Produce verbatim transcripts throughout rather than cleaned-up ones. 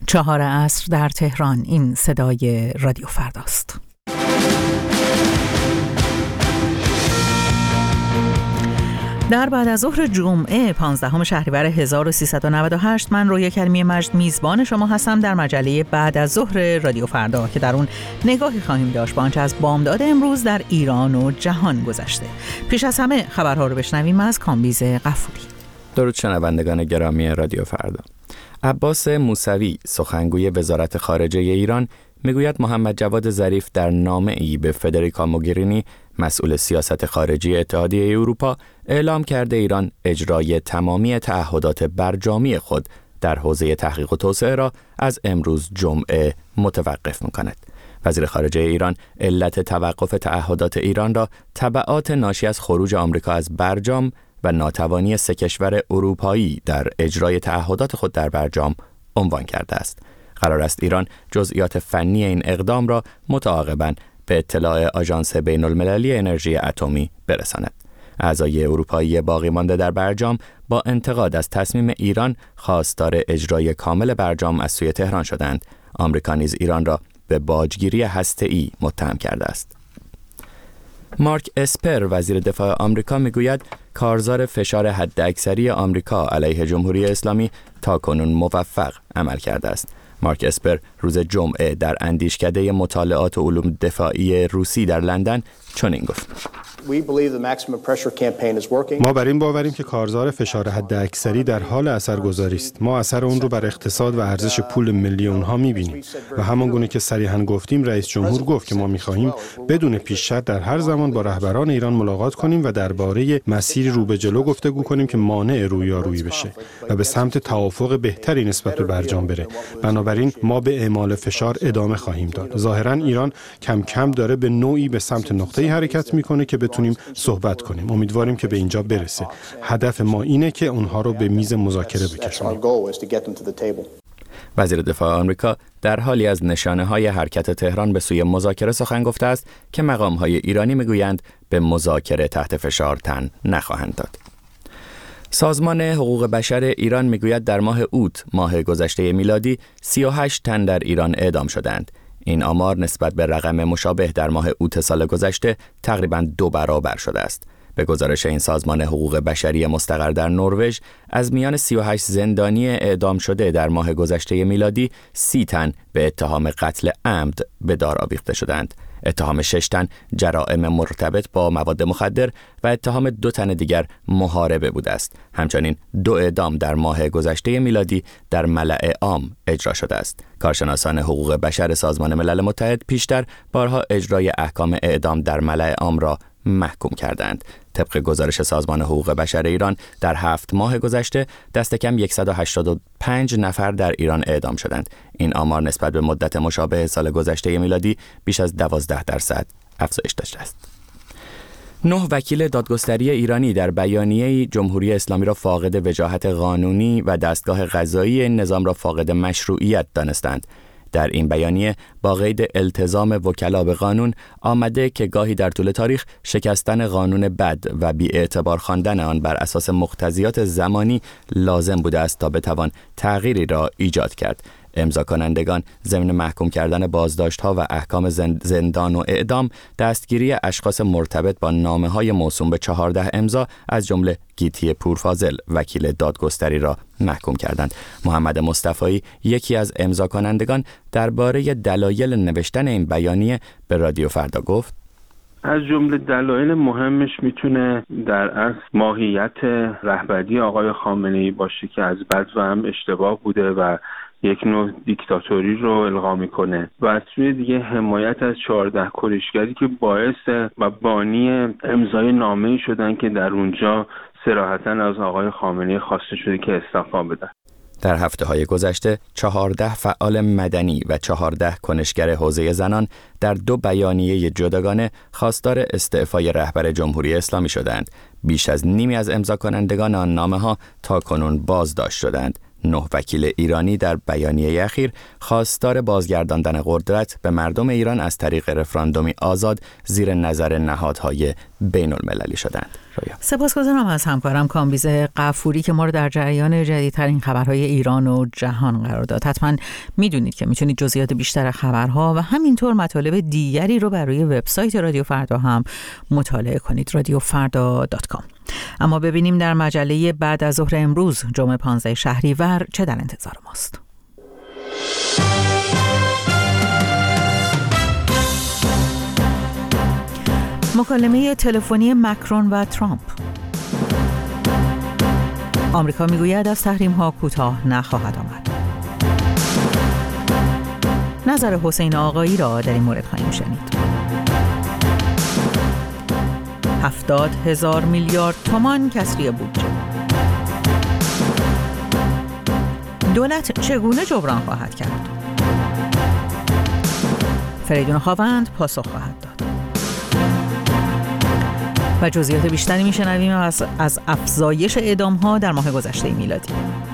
چهار عصر در تهران. این صدای رادیو فرداست. در بعد از ظهر جمعه پانزدهم شهریور هزار و سیصد و نود و هشت من رویا کریمی مجد میزبان شما هستم در مجله بعد از ظهر رادیو فردا که در اون نگاهی خواهیم داشت به آنچه از بامداد امروز در ایران و جهان گذشته. پیش از همه خبرها رو بشنویم از کامبیز غفوری. درود شنوندگان گرامی رادیو فردا. عباس موسوی سخنگوی وزارت خارجه ایران میگوید محمد جواد ظریف در نامه‌ای به فدریکا موگرینی مسئول سیاست خارجی اتحادیه اروپا اعلام کرده ایران اجرای تمامی تعهدات برجامی خود در حوزه تحقیق و توسعه را از امروز جمعه متوقف می‌کند. وزیر خارجه ایران علت توقف تعهدات ایران را تبعات ناشی از خروج آمریکا از برجام و ناتوانی سه کشور اروپایی در اجرای تعهدات خود در برجام عنوان کرده است. قرار است ایران جزئیات فنی این اقدام را متعاقباً به اطلاع آژانس بین‌المللی انرژی اتمی برساند. اعضای اروپایی باقی مانده در برجام با انتقاد از تصمیم ایران خواستار اجرای کامل برجام از سوی تهران شدند. آمریکا نیز ایران را به باجگیری هسته‌ای متهم کرده است. مارک اسپر وزیر دفاع آمریکا میگوید کارزار فشار حداکثری آمریکا علیه جمهوری اسلامی تاکنون موفق عمل کرده است. مارک اسپر روز جمعه در اندیشکده مطالعات و علوم دفاعی روسی در لندن چنین گفت: ما بر این باوریم که کارزار فشار حداکثری در حال اثرگذاری است. ما اثر اون رو بر اقتصاد و ارزش پول میلیون ها می‌بینیم و همان گونه که صریحاً گفتیم رئیس جمهور گفت که ما می‌خواهیم بدون پیش شرط در هر زمان با رهبران ایران ملاقات کنیم و درباره مسیر رو به جلو گفتگو کنیم که مانع رویارویی بشه و به سمت توافق بهتری نسبت به برجام بره. بنابراین ما به اعمال فشار ادامه خواهیم داد. ظاهراً ایران کم کم داره به نوعی به سمت نقطه‌ای حرکت می‌کنه که بتونیم صحبت کنیم. امیدواریم که به اینجا برسه. هدف ما اینه که اونها رو به میز مذاکره بکشونیم. وزیر دفاع آمریکا در حالی از نشانه‌های حرکت تهران به سوی مذاکره سخن گفته است که مقام‌های ایرانی میگویند به مذاکره تحت فشار تن نخواهند داد. سازمان حقوق بشر ایران میگوید در ماه اوت ماه گذشته میلادی سی و هشت تن در ایران اعدام شدند. این آمار نسبت به رقم مشابه در ماه اوت سال گذشته تقریباً دو برابر شده است. به گزارش این سازمان حقوق بشری مستقر در نروژ، از میان سی و هشت زندانی اعدام شده در ماه گذشته میلادی، سی تن به اتهام قتل عمد به دار آویخته شدند. اتهام شش تن جرائم مرتبط با مواد مخدر و اتهام دو تن دیگر محاربه بوده است. همچنین دو اعدام در ماه گذشته میلادی در ملأ عام اجرا شده است. کارشناسان حقوق بشر سازمان ملل متحد پیشتر بارها اجرای احکام اعدام در ملأ عام را محکوم کردند. طبق گزارش سازمان حقوق بشر ایران در هفت ماه گذشته دست کم صد و هشتاد و پنج نفر در ایران اعدام شدند. این آمار نسبت به مدت مشابه سال گذشته میلادی بیش از دوازده درصد افزایش داشته است. نه وکیل دادگستری ایرانی در بیانیه‌ای جمهوری اسلامی را فاقد وجاهت قانونی و دستگاه قضایی این نظام را فاقد مشروعیت دانستند. در این بیانیه با قید التزام وکلا به قانون آمده که گاهی در طول تاریخ شکستن قانون بد و بی‌اعتبار خواندن آن بر اساس مقتضیات زمانی لازم بوده است تا بتوان تغییری را ایجاد کرد. امضا کنندگان ضمن محکوم کردن بازداشت‌ها و احکام زندان و اعدام دستگیری اشخاص مرتبط با نامه‌های موسوم به چهارده امضا از جمله گیتی پورفاضل وکیل دادگستری را محکوم کردند. محمد مصطفی یکی از امضا کنندگان درباره دلایل نوشتن این بیانیه به رادیو فردا گفت: از جمله دلایل مهمش میتونه در اصل ماهیت رهبری آقای خامنه‌ای باشه که از بد و هم اشتباه بوده و یک نوع دیکتاتوری رو القا میکنه و از سوی دیگه حمایت از چهارده کنشگری که باعث و بانی امضای نامه‌ای شدن که در اونجا صراحتاً از آقای خامنه‌ای خواسته شده که استعفا بدن. در هفته‌های گذشته چهارده فعال مدنی و چهارده کنشگر حوزه زنان در دو بیانیه جداگانه خواستار استعفای رهبر جمهوری اسلامی شدند. بیش از نیمی از امضا کنندگان آن نامه‌ها تاکنون بازداشت شدند. نه وکیل ایرانی در بیانیه اخیر خواستار بازگرداندن قدرت به مردم ایران از طریق رفراندومی آزاد زیر نظر نهادهای بین المللی شدند. رویا. سپاسگزارم از همکارم کامبیز غفوری که ما رو در جریان جدیدترین خبرهای ایران و جهان قرار داد. حتما میدونید که میتونید جزئیات بیشتر خبرها و همینطور مطالب دیگری رو بر روی وبسایت رادیو فردا هم مطالعه کنید، رادیو فردا دات کام. اما ببینیم در مجله بعد از ظهر امروز جمعه پانزده شهریور چه در انتظار ماست. مکالمه تلفنی مکرون و ترامپ. آمریکا میگوید از تحریم‌ها کوتاه نخواهد آمد. نظر حسین آقایی را در این مورد خواهیم شنید. هفتاد هزار میلیارد تومان کسری بودجه. دولت چگونه جبران خواهد کرد؟ فریدون خاوند پاسخ خواهد داد. و جزئیات بیشتری میشنویم از, از افزایش اعدام‌ها در ماه گذشته میلادی.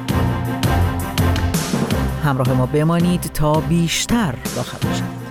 همراه ما بمانید تا بیشتر باخبر شوید.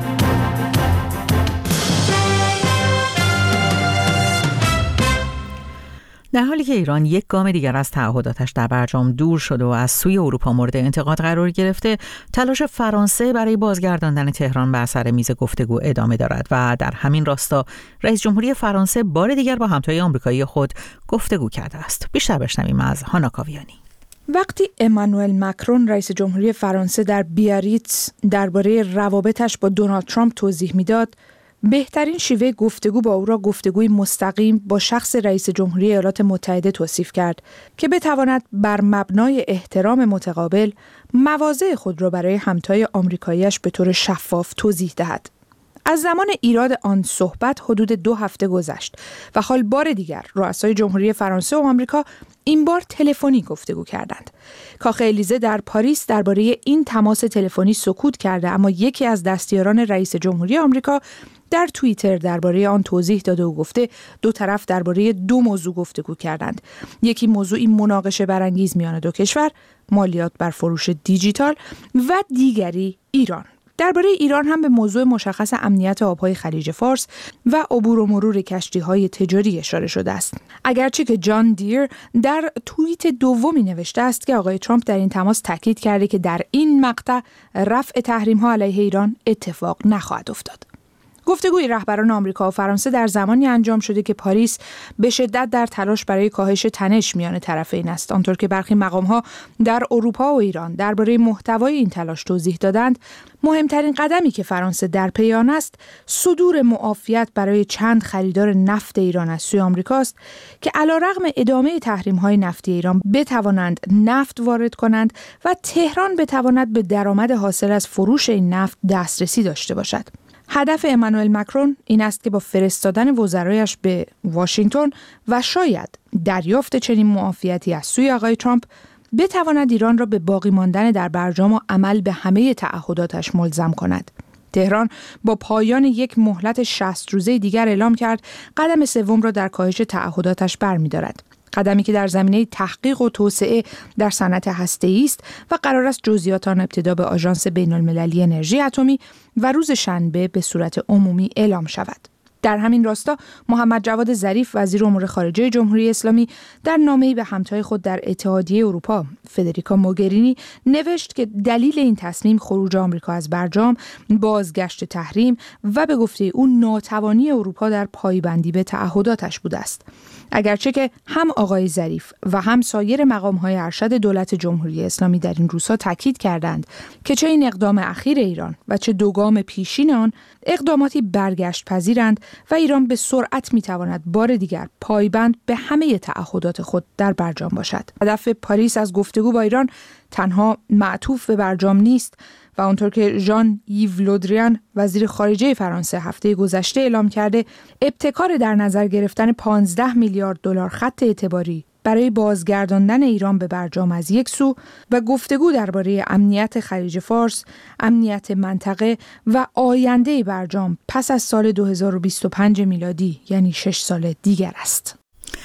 در حالی که ایران یک گام دیگر از تعهداتش در برجام دور شده و از سوی اروپا مورد انتقاد قرار گرفته، تلاش فرانسه برای بازگرداندن تهران بر سر میز گفتگو ادامه دارد و در همین راستا رئیس جمهوری فرانسه بار دیگر با همتای آمریکایی خود گفتگو کرده است. بیشتر بشنویم از هانا کاویانی. وقتی امانوئل مکرون رئیس جمهوری فرانسه در بیاریتس درباره روابطش با دونالد ترامپ توضیح میداد، بهترین شیوه گفتگو با او را گفتگوی مستقیم با شخص رئیس جمهوری ایالات متحده توصیف کرد که بتواند بر مبنای احترام متقابل مواضع خود را برای همتای آمریکایی‌اش به طور شفاف توضیح دهد. از زمان ایراد آن صحبت حدود دو هفته گذشت و حال بار دیگر رؤسای جمهوری فرانسه و آمریکا این بار تلفنی گفتگو کردند. کاخ الیزه در پاریس درباره این تماس تلفنی سکوت کرده، اما یکی از دستیاران رئیس جمهوری آمریکا در توییتر درباره آن توضیح داده و گفته دو طرف درباره دو موضوع گفتگو کردند. یکی موضوعی مناقشه برانگیز میان دو کشور، مالیات بر فروش دیجیتال، و دیگری ایران. درباره ایران هم به موضوع مشخص امنیت آبهای خلیج فارس و عبور و مرور کشتی‌های تجاری اشاره شده است. اگرچه که جان دیر در توییت دومی نوشته است که آقای ترامپ در این تماس تاکید کرده که در این مقطع رفع تحریم‌ها علیه ایران اتفاق نخواهد افتاد. گفتگوی رهبران آمریکا و فرانسه در زمانی انجام شده که پاریس به شدت در تلاش برای کاهش تنش میان طرفین است. آنطور که برخی مقام‌ها در اروپا و ایران درباره محتوای این تلاش توضیح دادند، مهمترین قدمی که فرانسه در پی آن است، صدور معافیت برای چند خریدار نفت ایران از سوی آمریکاست که علیرغم ادامه تحریم‌های نفتی ایران بتوانند نفت وارد کنند و تهران بتواند به درآمد حاصل از فروش این نفت دسترسی داشته باشد. هدف امانوئل مکرون این است که با فرستادن وزرایش به واشنگتن و شاید دریافت چنین معافیتی از سوی آقای ترامپ بتواند ایران را به باقی ماندن در برجام و عمل به همه تعهداتش ملزم کند. تهران با پایان یک مهلت شصت روزه دیگر اعلام کرد قدم سوم را در کاهش تعهداتش برمی‌دارد. قدمی که در زمینه تحقیق و توسعه در صنعت هسته‌ای است و قرار است جزئیات آن ابتدا به آژانس بین‌المللی انرژی اتمی و روز شنبه به صورت عمومی اعلام شود. در همین راستا محمد جواد ظریف وزیر امور خارجه جمهوری اسلامی در نامه‌ای به همتای خود در اتحادیه اروپا فدریکا موگرینی نوشت که دلیل این تصمیم خروج آمریکا از برجام، بازگشت تحریم و به گفته او ناتوانی اروپا در پایبندی به تعهداتش بوده است. اگرچه که هم آقای ظریف و هم سایر مقام‌های ارشد دولت جمهوری اسلامی در این روزها تاکید کردند که چه این اقدام اخیر ایران و چه دو گام پیشین آن اقداماتی برگشت پذیرند و ایران به سرعت میتواند بار دیگر پایبند به همه تعهدات خود در برجام باشد. هدف پاریس از گفتگو با ایران تنها معطوف به برجام نیست و آنطور که ژان یو لودریان وزیر خارجه فرانسه هفته گذشته اعلام کرده، ابتکار در نظر گرفتن پانزده میلیارد دلار خط اعتباری برای بازگرداندن ایران به برجام از یک سو و گفتگو درباره امنیت خلیج فارس، امنیت منطقه و آینده برجام پس از سال دو هزار و بیست و پنج میلادی، یعنی شش سال دیگر است.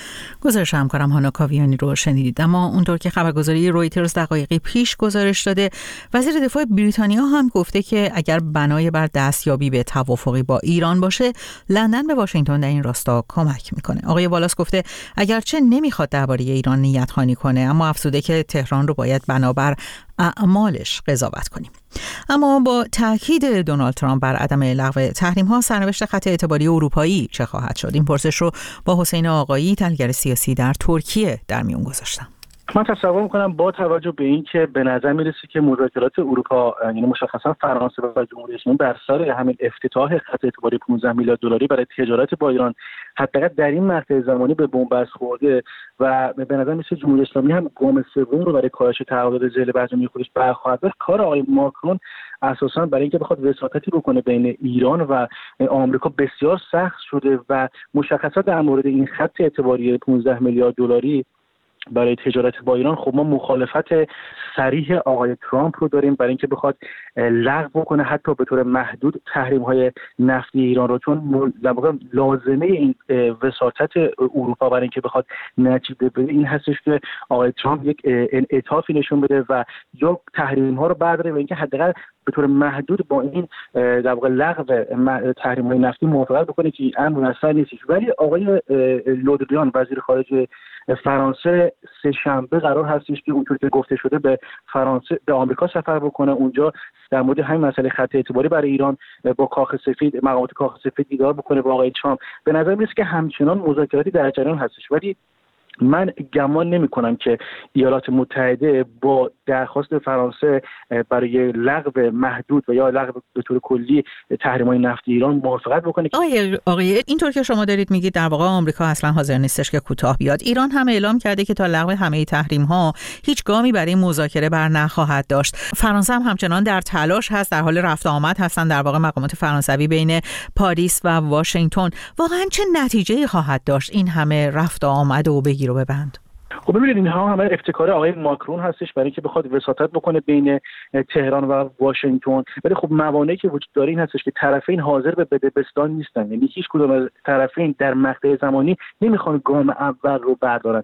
گزارش همکارم هانا کاویانی رو شنیدید. اما اونطور که خبرگزاری رویترز دقایقی پیش گزارش داده، وزیر دفاع بریتانیا هم گفته که اگر بنای بر دستیابی به توافقی با ایران باشه، لندن به واشنگتن در این راستا کمک میکنه. آقای والاس گفته اگرچه نمیخواد درباره ایران نیت‌خوانی کنه، اما افزوده که تهران رو باید بنابر اعمالش قضاوت کنیم. اما با تاکید دونالد ترامپ بر عدم لغو تحریم‌ها، سرنوشت خط اعتباری اروپایی چه خواهد شد؟ این پرسش رو با حسین آقایی، تحلیلگر سیاسی در ترکیه، در میون گذاشتم. من تصور میکنم با توجه به این که به نظر میرسه که مذاکرات اروپا، یعنی مشخصا فرانسه و جمهوری اسلامی، بر سر همین افتتاح خط اعتباری پانزده میلیارد دلاری برای تجارت با ایران حداقل در این مقطع زمانی به بنبست خورده و به نظر میرسه جمهوری اسلامی هم گام سوم رو برای کاهش تعهدات ذیل برجامی خودش برخواهد داشت. کار آقای ماکرون اساسا برای اینکه بخواد وساطتی بکنه بین ایران و آمریکا بسیار سخت شده و مشخصا در مورد این خط اعتباری پانزده میلیارد دلاری برای تجارت با ایران، خب ما مخالفت صریح آقای ترامپ رو داریم برای اینکه بخواد لغو بکنه حتی به طور محدود تحریم‌های نفتی ایران رو، چون در واقع لازمه این وساطت اروپا برای اینکه بخواد نتیجه بده این هستش که آقای ترامپ یک انعطافی نشون بده و یا تحریم‌ها رو برداره و اینکه حداقل به طور محدود با این در واقع لغو تحریم‌های نفتی موافقت بکنه که امر منصر نیست. ولی آقای لودریان وزیر خارجه فرانسه سه شنبه قرار هستش که اونطور که گفته شده به فرانسه به آمریکا سفر بکنه، اونجا در مورد همین مسئله خط اعتباری برای ایران با کاخ سفید، مقامات کاخ سفید دیدار بکنه با آقای ترامپ. به نظر میاد که همچنان مذاکراتی در جریان هستش، ولی من گمان نمی کنم که ایالات متحده با درخواست فرانسه برای لغو محدود و یا لغو به طور کلی تحریم‌های نفتی ایران موافقت بکنه. آقای آقای اینطور که شما دارید میگید در واقع آمریکا اصلا حاضر نیستش که کوتاه بیاد. ایران هم اعلام کرده که تا لغو همه تحریم‌ها هیچ گامی برای مذاکره بر نخواهد داشت. فرانسه هم همچنان در تلاش هست، در حال رفت آمد هستن در واقع مقامات فرانسوی بین پاریس و واشنگتن. واقعا چه نتیجه‌ای خواهد داشت این همه رفت آمد و بگیر و ببند؟ خب ببینید اینها همه ابتکار آقای ماکرون هستش برای اینکه بخواد وساطت بکنه بین تهران و واشنگتن، ولی خب موانعی که وجود داره این هستش که طرفین حاضر به بدبستان نیستن، یعنی هیچ کدوم از طرفین در مقطع زمانی نمیخوان گام اول رو بردارن،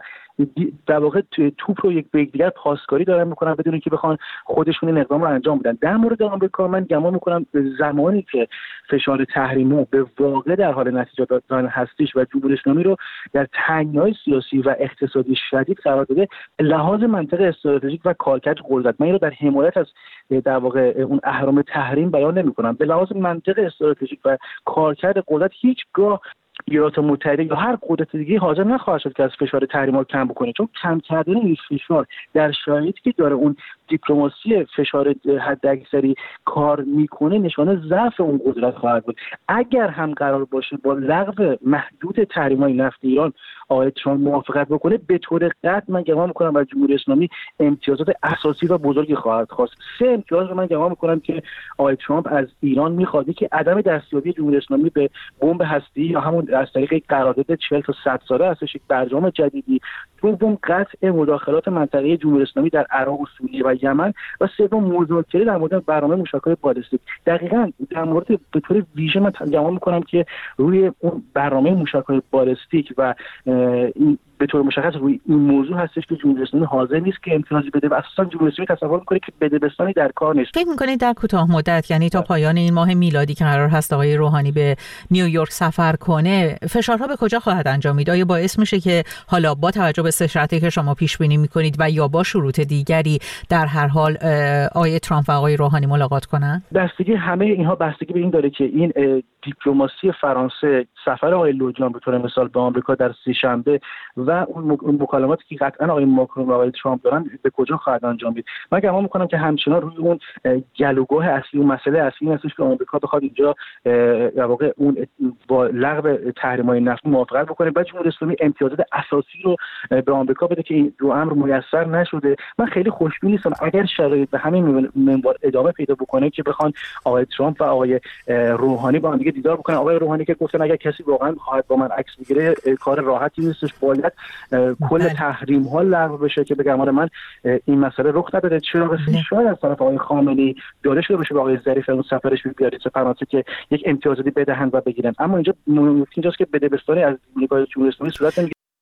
در واقع توپ رو یک به یک دیگر پاسکاری دارن میکنن بدون اینکه بخوان خودشون این اقدام رو انجام بدن. در مورد آمریکا من گمان میکنم زمانی که فشار تحریمی به واقع در حال نتیجه دادن هستش و جمهوری اسلامی رو در تنگنای سیاسی و اقتصادی شدید قرار داده، لحاظ منطق استراتژیک و کارکرد قدرت، من این رو در حمایت از در واقع اون اهرام تحریم بیان نمیکنم، به لحاظ منطق استراتژیک و کارکرد قدرت هیچگاه ایالات متحده یا هر قدرت دیگه حاضر نخواهد شد که از فشار تحریم‌ها کم بکنه، چون کم کردن این فشار در شرایطی که داره اون دیپلماسی فشار حداکثری کار میکنه نشانه ضعف اون قدرت خواهد بود. اگر هم قرار باشه با لغو محدود تحریم‌های نفت ایران آقای ترامپ موافقت بکنه، به طور قطع من گمان میکنم از جمهوری اسلامی امتیازات اساسی و بزرگی خواهد خواست. سه امتیاز رو من گمان میکنم که آقای ترامپ از ایران میخواد که عدم دستیابی جمهوری اسلامی به بمب هسته‌ای یا همون از طریق یک قرارداد چهل تا صد ساله هستش، یک برجام جدیدی، دوم قطع مداخلات منطقه‌ای جمهوری اسلامی در عراق و سوریه و یمن و سوم مذاکره در مورد برنامه موشک‌های بالستیک. دقیقاً در مورد به طور ویژه من گمان می‌کنم که روی اون برنامه موشک‌های بالستیک و این به طور مشخص روی این موضوع هستش که جمهوری اسلامی حاضر نیست که امتیازی بده و اساساً جمهوری اسلامی تصور می‌کنه که بدبستانی در کار نیست. فکر می‌کنید در کوتاه مدت، یعنی تا پایان این ماه میلادی که قرار هست آقای روحانی به نیویورک سفر کنه، فشارها به کجا خواهد انجامید؟ آیا باعث میشه که حالا با توجه به سه شرطی که شما پیش بینی می‌کنید و یا با شروط دیگری در هر حال آقای ترامپ و آقای روحانی ملاقات کنن؟ بستگی همه اینها بستگی به این داره که این دیپلماسی فرانسه، سفر آقای لودریان به طور مثال به آمریکا در سه‌شنبه و اون مکالماتی که قطعا آقای ماکرون و آقای ترامپ دارن به کجا خواهد انجامید. من گمان می‌کنم که همچنان روی اون گلوگاه اصلی و مسئله اصلی هستش که آمریکا بخواد اینجا در واقع اون با لغو تحریم‌های نفتی موافقت بکنه و جمهوری اسلامی امتیازات اساسی رو به آمریکا بده که این دو امر میسر نشده. من خیلی خوشبین نیستم اگر شرایط به همین منوال ادامه پیدا بکنه که بخوان آقای ترامپ و آقای روحانی با هم دیگه دیدار بکنن. آقای روحانی که گفتن اگر کسی واقعا بخواد با من عکس بگیره کار راحتی نیستش، باید کل تحریم ها لغو بشه که به گمان من این مسئله رخ نداده. چرا شاید از طرف آقای خامنه‌ای داده شده باشه به آقای ظریف اون سفرش به بیاریتس فرانسه که یک امتیازاتی بدهند و بگیرن، اما اینجا اینجاست که بدبستانی از نگاه جمهوری اسلامی صورت نمیگیره.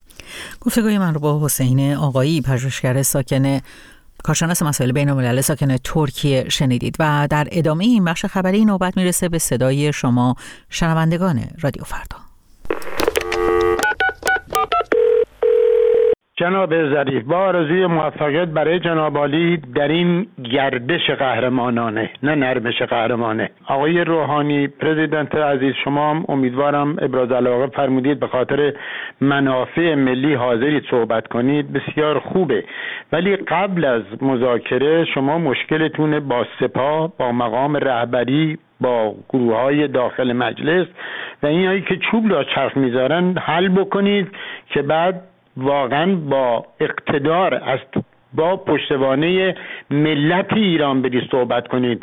گفتگوی من رو با حسین آقایی، پژوهشگر ساکن کارشناس مسائل بین‌الملل ساکن ترکیه شنیدید و در ادامه این بخش خبری نوبت میرسه به صدای شما شنوندگان رادیو فردا. جناب ظریف، با آرزوی موفقیت برای جناب عالی در این گردش قهرمانانه، نه نرمش قهرمانه. آقای روحانی پرزیدنت عزیز، شما هم امیدوارم ابراز علاقه فرمودید به خاطر منافع ملی حاضرید صحبت کنید، بسیار خوبه، ولی قبل از مذاکره شما مشکلتون با سپاه، با مقام رهبری، با گروه‌های داخل مجلس و اینایی که چوب لا چرخ میذارن حل بکنید که بعد واقعا با اقتدار از با پشتوانه ملت ایران برید صحبت کنید.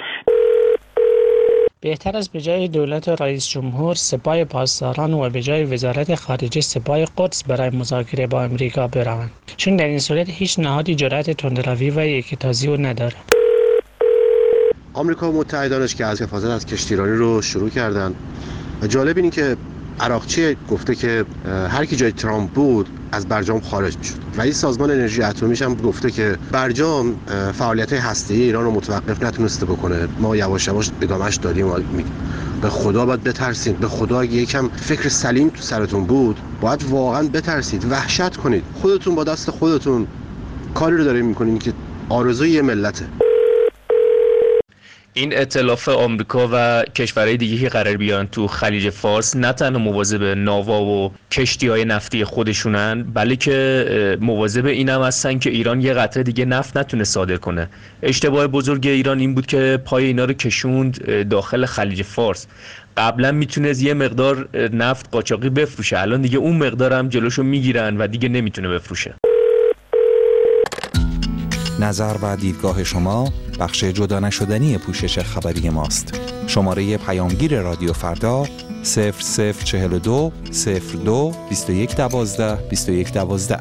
بهتر است به جای دولت رئیس جمهور سپاه پاسداران و به جای وزارت خارجه سپاه قدس برای مذاکره با امریکا بروند، چون در این صورت هیچ نهادی جرأت تندروی و یکتازی رو نداره. آمریکا و متحدانش که از حفاظت از کشتیرانی رو شروع کردن و جالب اینه که عراقچی گفته که هر کی جای ترامپ بود از برجام خارج میشد. رئیس سازمان انرژی اتمیش هم گفته که برجام فعالیت‌های هسته‌ای ایران رو متوقف نتونسته بکنه. ما یواش یواش ادامهش دادیم و به خدا باید بترسید. به خدا اگه یکم فکر سلیم تو سرتون بود، باید واقعا بترسید، وحشت کنید. خودتون با دست خودتون کاری رو دارید میکنید که آرزوی یه ملته. این ائتلاف آمریکا و کشورهای دیگه که قرار بیان تو خلیج فارس نه تنها مواظب ناوا و کشتی‌های نفتی خودشونن، بلکه مواظب این هم هستن که ایران یه قطره دیگه نفت نتونه صادر کنه. اشتباه بزرگ ایران این بود که پای اینا رو کشوند داخل خلیج فارس. قبلا میتونه یه مقدار نفت قاچاقی بفروشه، الان دیگه اون مقدار هم جلوشو میگیرن و دیگه نمیتونه بفروشه. نظر و دیدگاه شما بخش جدا نشدنی پوشش خبری ماست. شماره پیامگیر رادیو فردا صفر صفر چهل و دو صفر دو بیست و یک دوازده بیست و یک دوازده.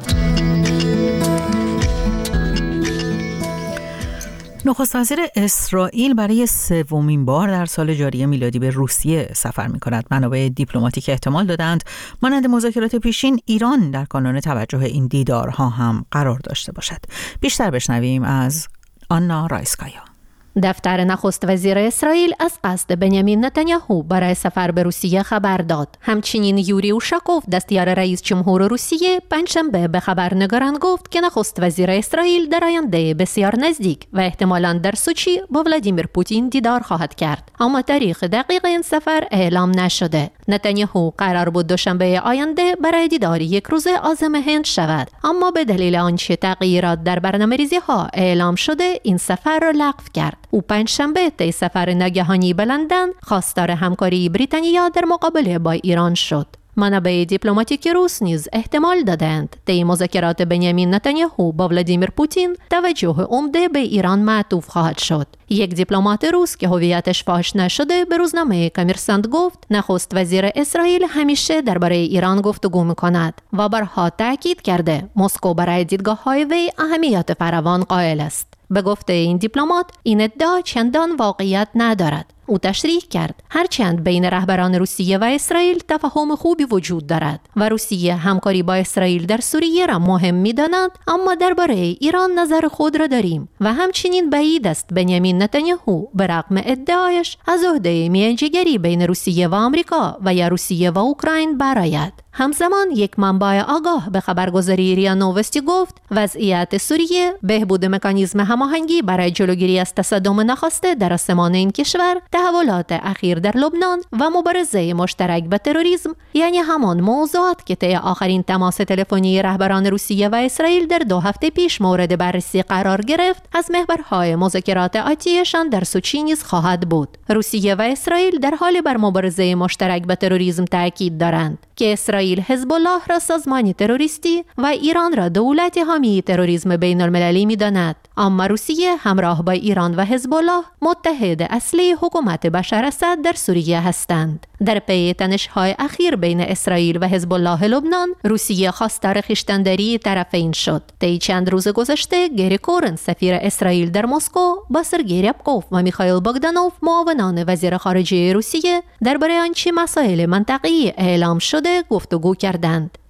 نخست وزیر اسرائیل برای سومین بار در سال جاری میلادی به روسیه سفر می‌کند. منابع دیپلماتیک احتمال دادند مانند مذاکرات پیشین ایران در کانون توجه این دیدارها هم قرار داشته باشد. بیشتر بشنویم از آنا رایسکایا. دفتر نخست وزیر اسرائیل از قصد بنیامین نتانیاهو برای سفر به روسیه خبر داد. همچنین یوری اوشاکوف دستیار رئیس جمهور روسیه پنجشنبه به خبرنگاران گفت که نخست وزیر اسرائیل در آینده بسیار نزدیک و احتمالاً در سوچی با ولادیمیر پوتین دیدار خواهد کرد، اما تاریخ دقیق این سفر اعلام نشده. نتانیاهو قرار بود دوشنبه آینده برای دیدار یک روزه عازم هند شود، اما به دلیل آنچه تغییرات در برنامه‌ریزی ها اعلام شده این سفر را لغو کرد. او پنجشنبه طی سفر ناگهانی به لندن خواستار همکاری بریتانیا در مقابله با ایران شد. منابع دیپلماتیک روس نیز احتمال دادند طی مذاکرات بنیامین نتانیاهو با ولادیمیر پوتین توجه عمده به ایران معطوف خواهد شد. یک دیپلمات روس که هویتش فاش نشده به روزنامه کامرسانت گفت نخست وزیر اسرائیل همیشه درباره ایران گفتگو می‌کند و برها تاکید کرده مسکو برای دیدگاه‌های وی اهمیت فراوان قائل است. به گفته این دیپلمات این ادعا چندان واقعیت ندارد. او تشریح کرد هرچند بین رهبران روسیه و اسرائیل تفاهم خوبی وجود دارد و روسیه همکاری با اسرائیل در سوریه را مهم می‌داند، اما درباره ایران نظر خود را داریم و همچنین بعید است بنیامین نتانیاهو به رغم ادعایش از عهده میانجیگری بین روسیه و آمریکا و یا روسیه و اوکراین برآید. همزمان یک منبع آگاه به خبرگزاری ریا نووستی گفت وضعیت سوریه، بهبود مکانیزم هماهنگی برای جلوگیری از تصادم ناخواسته در آسمان این کشور، تحولات اخیر در لبنان و مبارزه مشترک با تروریسم، یعنی همان موضوعات که طی آخرین تماس تلفنی رهبران روسیه و اسرائیل در دو هفته پیش مورد بررسی قرار گرفت، از محورهای مذاکرات آتیشان در سوچی نیز خواهد بود. روسیه و اسرائیل در حال بر مبارزه مشترک با تروریسم تاکید دارند که اسرائیل حزب الله را سازمانی تروریستی و ایران را دولت حامی تروریسم بین المللی می داند. اما روسیه همراه با ایران و حزب الله متحد اصلی حکومت بشار اسد در سوریه هستند. در پی تنش‌های اخیر بین اسرائیل و حزب الله لبنان، روسیه خواستار خویشتن‌داری طرفین شد. طی چند روز گذشته گری کورن سفیر اسرائیل در مسکو با سرگئی ریابکوف و میخائیل بogdanov معاونان وزیر خارجه روسیه درباره آنچه مسائل منطقه‌ای اعلام شده گفتگو کردند.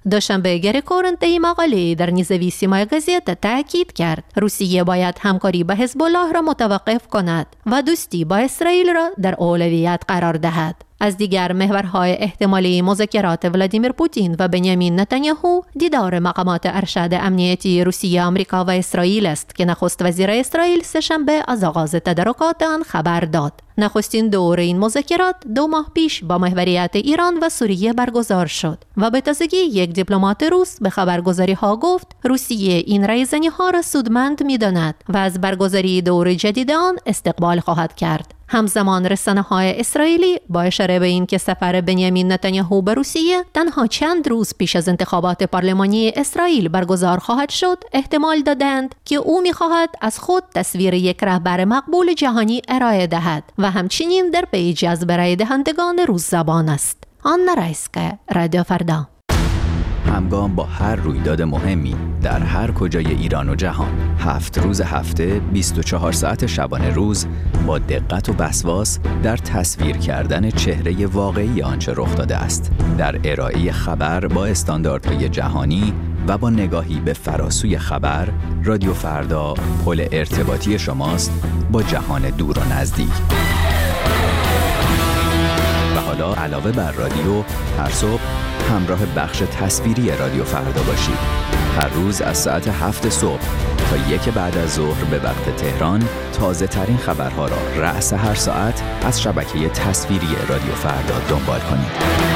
دوشنبه گری کورن طی مقاله در نیزویسیمای گازیت تاکید کرد روسیه باید همکاری با حزب الله را متوقف کند و دوستی با اسرائیل را در اولویت قرار دهد. از دیگر محورهای احتمالی مذاکرات ولادیمیر پوتین و بنیامین نتانیاهو دیدار مقامات ارشد امنیتی روسیه، آمریکا و اسرائیل است که نخست وزیر اسرائیل سه‌شنبه از آغاز تدارکات آن خبر داد. نخستین دور این مذاکرات دو ماه پیش با محوریت ایران و سوریه برگزار شد و به تازگی یک دیپلمات روس به خبرگزاری ها گفت روسیه این رایزنی ها را سودمند می داند و از برگزاری دور جدید آن استقبال خواهد کرد. همزمان رسانه‌های اسرائیلی با اشاره به این که سفر بنیامین نتانیاهو به روسیه تنها چند روز پیش از انتخابات پارلمانی اسرائیل برگزار خواهد شد، احتمال دادند که او می‌خواهد از خود تصویر یک رهبر مقبول جهانی ارائه دهد و همچنین در پی جذب رای دهندگان روس زبان است. آنا رایسکا، رادیو فردا. همگام با هر رویداد مهمی در هر کجای ایران و جهان، هفت روز هفته، بیست و چهار ساعت شبانه روز، با دقت و وسواس در تصویر کردن چهره واقعی آنچه رخ داده است، در ارائه خبر با استانداردهای جهانی و با نگاهی به فراسوی خبر، رادیو فردا پل ارتباطی شماست با جهان دور و نزدیک. و حالا علاوه بر رادیو، هر صبح همراه بخش تصویری رادیو فردا باشید. هر روز از ساعت هفت صبح تا یک بعد از ظهر به وقت تهران تازه ترین خبرها را رأس هر ساعت از شبکه تصویری رادیو فردا دنبال کنید.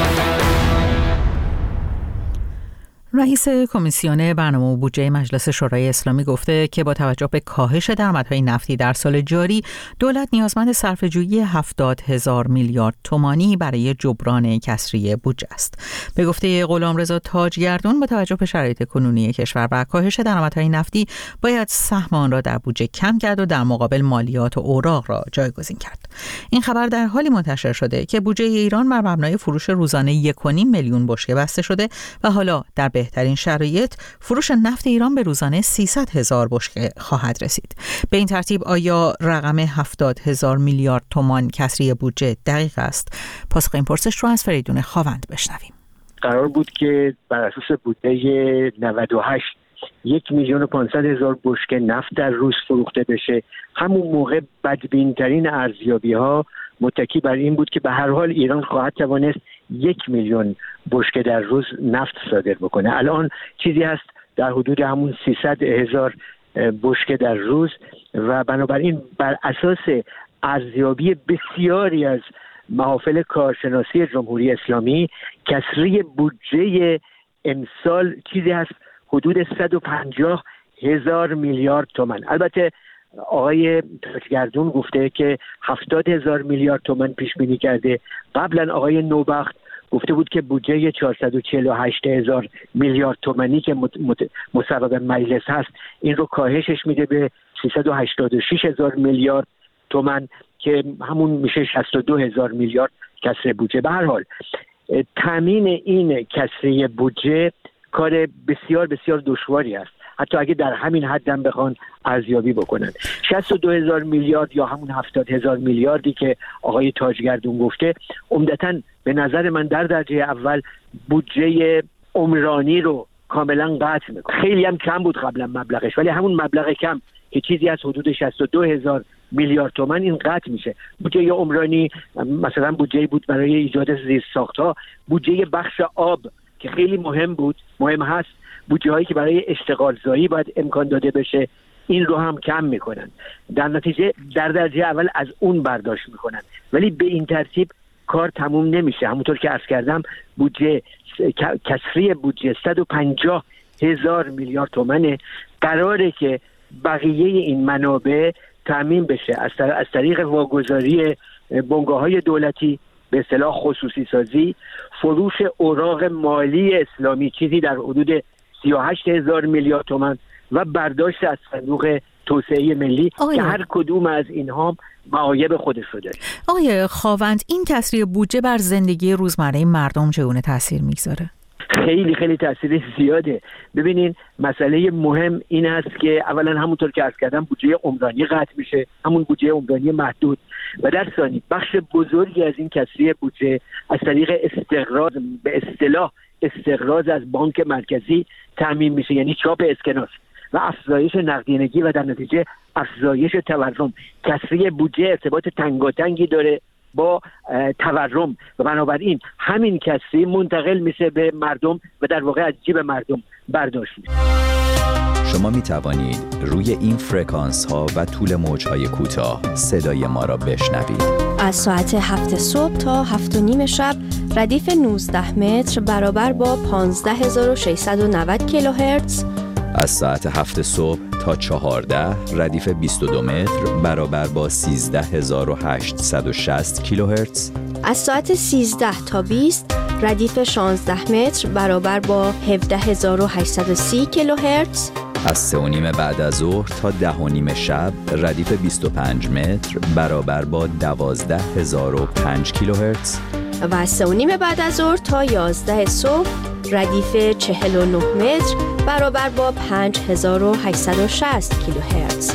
رئیس کمیسیون برنامه و بودجه مجلس شورای اسلامی گفته که با توجه به کاهش درآمدهای نفتی در سال جاری، دولت نیازمند صرفه‌جویی هفتاد هزار میلیارد تومانی برای جبران کسری بودجه است. به گفته غلامرضا تاجگردون، با توجه به شرایط کنونی کشور و کاهش درآمدهای نفتی، باید سهم آن را در بودجه کم کرد و در مقابل مالیات و اوراق را جایگزین کرد. این خبر در حالی منتشر شده که بودجه ایران بر مبنای فروش روزانه یک و نیم میلیون بشکه بسته شده و حالا در بهترین شرایط فروش نفت ایران به روزانه سیصد هزار بشکه خواهد رسید. به این ترتیب آیا رقم هفتاد هزار میلیارد تومان کسری بودجه دقیق است؟ پاسخ این پرسش رو از فریدون خاوند بشنویم. قرار بود که بر اساس بودجه نود و هشت یک میلیون و پانصد هزار بشکه نفت در روز فروخته بشه. همون موقع بدبین‌ترین ارزیابی ها متکی بر این بود که به هر حال ایران خواهد توانست یک میلیون بشکه در روز نفت صادر بکنه. الان چیزی هست در حدود همون سیصد هزار بشکه در روز و بنابراین بر اساس ارزیابی بسیاری از محافل کارشناسی جمهوری اسلامی، کسری بودجه امسال چیزی هست حدود صد و پنجاه هزار میلیارد تومان. البته آقای تاجگردون گفته که هفتاد هزار میلیارد تومان پیش بینی کرده. قبلا آقای نوبخت گفته بود که بودجه چهارصد و چهل و هشت هزار میلیارد تومانی که مصوب مجلس هست این رو کاهشش میده به سیصد و هشتاد و شش هزار میلیارد تومان که همون میشه شصت و دو هزار میلیارد کسری بودجه. به هر حال تامین این کسری بودجه کار بسیار بسیار دشواری است، حتی اگه در همین حد هم بخوان ارزیابی بکنن. شصت و دو هزار میلیارد یا همون هفتاد هزار میلیاردی که آقای تاجگردون گفته، عمدتاً به نظر من در درجه اول بودجه عمرانی رو کاملا قطع میکنه. خیلی هم کم بود قبلا مبلغش، ولی همون مبلغ کم که چیزی از حدود شصت و دو هزار میلیارد تومان این قطع میشه. بودجه عمرانی مثلا بودجه بود برای ایجاد زیرساخت‌ها، بودجه بخش آب که خیلی مهم بود، مهم هست، بودجه هایی که برای اشتغال زایی باید امکان داده بشه، این رو هم کم میکنن. در نتیجه در درجه اول از اون برداشت میکنن، ولی به این ترتیب کار تموم نمیشه. همونطور که عرض کردم بودجه کسری بودجه صد و پنجاه هزار میلیارد تومنه. قراره که بقیه این منابع تامین بشه از طریق واگذاری بنگاه‌های دولتی، به اصطلاح خصوصی سازی، فروش اوراق مالی اسلامی چیزی در حدود سی و هشت هزار میلیارد تومان و برداشت از صندوق توسعه ملی آه. که هر کدوم از اینها معایب خودش رو داره. آقای خاوند، این کسری بودجه بر زندگی روزمره مردم چگونه تاثیر میگذاره؟ خیلی خیلی تاثیر زیاده. ببینین مسئله مهم این است که اولا همونطور که عرض کردم بودجه عمرانی قطع میشه، همون بودجه عمرانی محدود، و در ثانی بخش بزرگی از این کسری بودجه از طریق استقراض به اصطلاح استقراض از بانک مرکزی تامین میشه، یعنی چاپ اسکناس و افزایش نقدینگی و در نتیجه افزایش تورم. کسری بودجه ارتباط تنگاتنگی داره با تورم و بنابراین همین کسری منتقل میشه به مردم و در واقع از جیب مردم برداشت میشه. شما می توانید روی این فرکانس ها و طول موج های کوتاه صدای ما را بشنوید. از ساعت هفت صبح تا هفت و نیم شب ردیف نوزده متر برابر با پانزده هزار و ششصد و نود کیلوهرتز. از ساعت هفت صبح تا چهارده ردیف بیست و دو متر برابر با سیزده هزار و هشتصد و شصت کیلوهرتز. از ساعت سیزده تا بیست ردیف شانزده متر برابر با هفده هزار و هشتصد و سی کیلوهرتز. از سه و نیم بعد از ظهر تا ده و نیم شب ردیف بیست و پنج متر برابر با دوازده هزار و پنج کیلوهرتز. و از سه و نیم بعد از ظهر تا یازده صبح ردیف چهل و نه متر برابر با پنج هزار و هشتصد و شصت کیلوهرتز.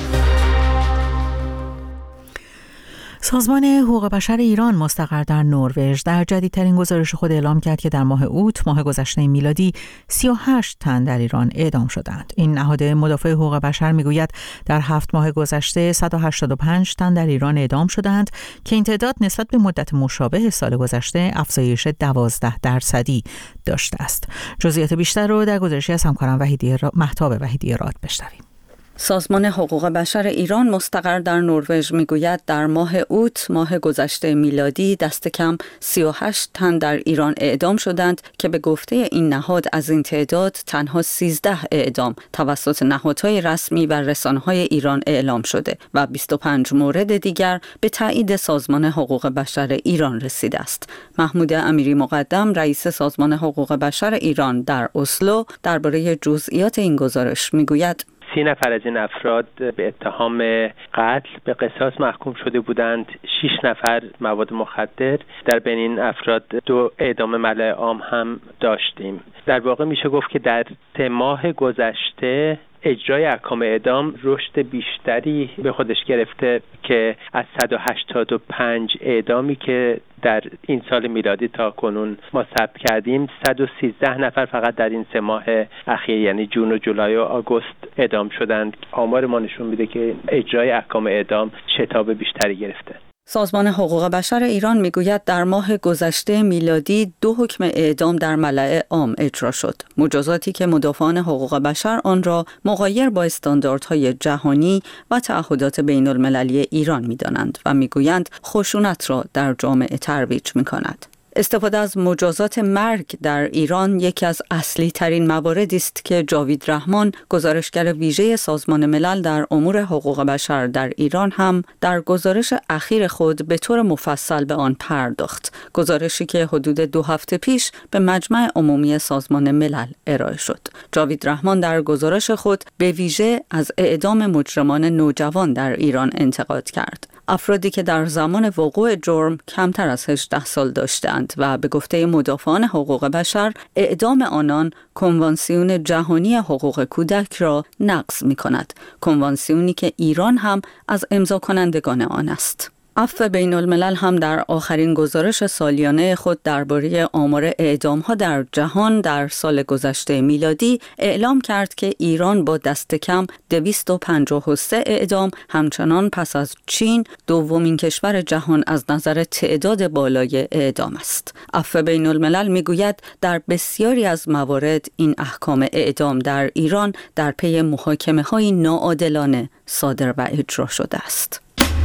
سازمان حقوق بشر ایران مستقر در نروژ در جدیدترین گزارش خود اعلام کرد که در ماه اوت ماه گذشته میلادی سی و هشت تن در ایران اعدام شدند. این نهاد مدافع حقوق بشر میگوید در هفت ماه گذشته صد و هشتاد و پنج تن در ایران اعدام شدند که این تعداد نسبت به مدت مشابه سال گذشته افزایش دوازده درصدی داشته است. جزئیات بیشتر رو در گزارشی از همکارم وحیدی را... مهتاب وحیدی راد بشنویم. سازمان حقوق بشر ایران مستقر در نروژ میگوید در ماه اوت ماه گذشته میلادی دست کم سی و هشت تن در ایران اعدام شدند که به گفته این نهاد از این تعداد تنها سیزده اعدام توسط نهادهای رسمی و رسانه‌های ایران اعلام شده و بیست و پنج مورد دیگر به تایید سازمان حقوق بشر ایران رسیده است. محمود امیری مقدم رئیس سازمان حقوق بشر ایران در اسلو درباره جزئیات این گزارش میگوید: سی نفر از این افراد به اتهام قتل به قصاص محکوم شده بودند. شش نفر مواد مخدر. در بین این افراد دو اعدام ملأ عام هم داشتیم. در واقع میشه گفت که در سه ماه گذشته اجرای احکام اعدام رشد بیشتری به خودش گرفته که از صد و هشتاد و پنج اعدامی که در این سال میلادی تا کنون ما ثبت کردیم، صد و سیزده نفر فقط در این سه ماه اخیر یعنی جون و جولای و آگوست اعدام شدند. آمار ما نشون میده که اجرای احکام اعدام شتاب بیشتری گرفته. سازمان حقوق بشر ایران میگوید در ماه گذشته میلادی دو حکم اعدام در ملأ عام اجرا شد. مجازاتی که مدافعان حقوق بشر آن را مغایر با استانداردهای جهانی و تعهدات بین المللی ایران میدانند و میگویند خشونت را در جامعه ترویج میکند. استفاده از مجازات مرگ در ایران یکی از اصلی ترین مواردی است که جاوید رحمان، گزارشگر ویژه سازمان ملل در امور حقوق بشر در ایران، هم در گزارش اخیر خود به طور مفصل به آن پرداخت. گزارشی که حدود دو هفته پیش به مجمع عمومی سازمان ملل ارائه شد. جاوید رحمان در گزارش خود به ویژه از اعدام مجرمان نوجوان در ایران انتقاد کرد. افرادی که در زمان وقوع جرم کمتر از هجده سال داشتند و به گفته مدافعان حقوق بشر اعدام آنان کنوانسیون جهانی حقوق کودک را نقض می‌کند، کنوانسیونی که ایران هم از امضا کنندگان آن است. عفو بین الملل هم در آخرین گزارش سالیانه خود درباره آمار اعدام‌ها در جهان در سال گذشته میلادی اعلام کرد که ایران با دست کم دویست و پنجاه و سه اعدام همچنان پس از چین دومین کشور جهان از نظر تعداد بالای اعدام است. عفو بین الملل میگوید در بسیاری از موارد این احکام اعدام در ایران در پی محاکمه‌های ناعادلانه صادر و اجرا شده است.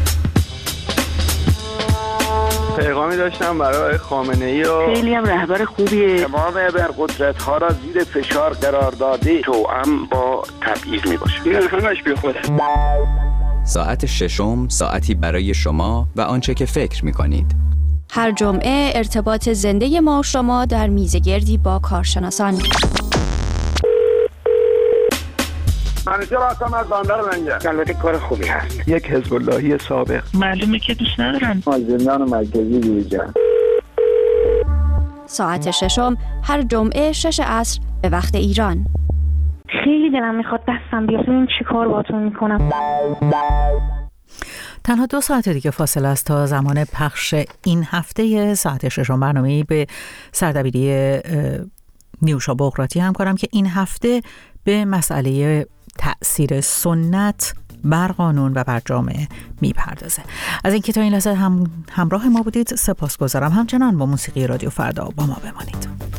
پیغامی داشتم برای خامنه‌ای و خیلی هم رهبر خوبیه. تمام ابرقدرت‌ها را زیر فشار قرار داده توأم با تبعیض میباشه. این همش بی خوده. ساعت ششم ساعتی برای شما و آنچه که فکر می‌کنید. هر جمعه ارتباط زنده ما و شما در میزگردی با کارشناسان. منیجر هستم از بندر منجر. البته کار خوبی هست. یک حزب اللهی سابق. معلومه که دوست ندارن. از زندان مرکزی بیرون. ساعت ششم هر جمعه شش عصر به وقت ایران. خیلی دلم میخواد دستم بیاد ببینم چی کار باهاتون میکنم. تنها دو ساعت دیگه فاصله است تا زمان پخش این هفته ساعت ششم برنامه‌ای به سردبیری نیوشا بغراتی همکارم که این هفته به مسئله تأثیر سنت بر قانون و بر جامعه میپردازه. از اینکه تا این لحظه هم همراه ما بودید سپاسگزارم. همچنان با موسیقی رادیو فردا با ما بمانید.